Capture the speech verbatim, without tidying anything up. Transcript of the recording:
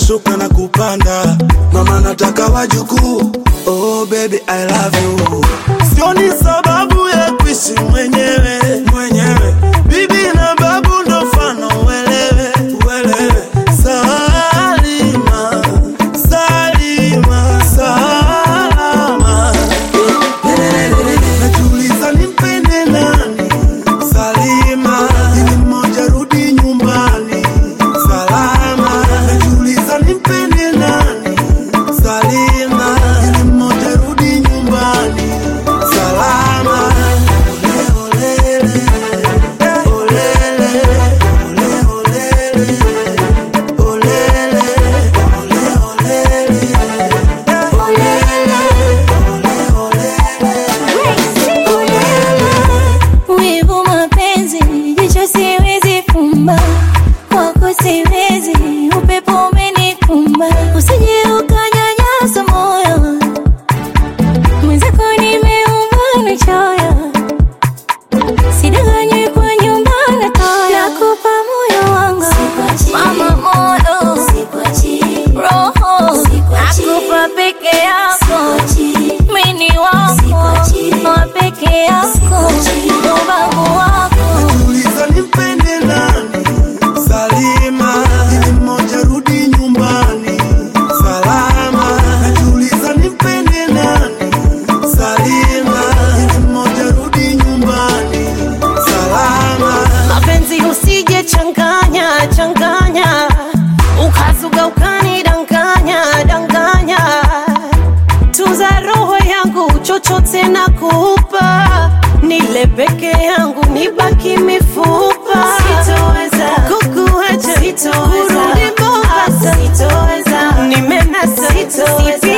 kushuka na kupanda, mama nataka wajukuu. Oh baby I love you. Sioni sababu ya kuishi mwenyewe mwenyewe, bibi na babu ndo mfano uelewe uelewe. Salima Salima salama, najiuliza nimpende nani. Salima ili mmoja rudi nyumbani salama, najiuliza nimpende nani. Salima ili mmoja rudi nyumbani salama. Ole olele, olele, ole olele, olele, ole olele. Wivu mapenzi, jicho siwezi fumba, kwako siwezi, upepo umenikumba. Usije ukanyanyasa moyo, mwenzako nimeumba na choyo. Sidanganywi kwa nyumba na toyo, nakupa moyo wangu mama, moyo roho nakupa peke yako, mini wako wa peke yako, ubavu wako. Najiuliza nimpende nani. Salima ili mmoja rudi nyumbani salama, najiuliza nimpende nani. Salima ili mmoja rudi nyumbani salama. Mapenzi usije changanya changanya, ukazuga ukanidanganya danganya. Tunza roho yangu, chochote nakupa, nile peke yangu nibaki mifupa. Sitoweza kukuacha, sitoweza kurudi Mombasa, sitoweza nimenasa, sitoweza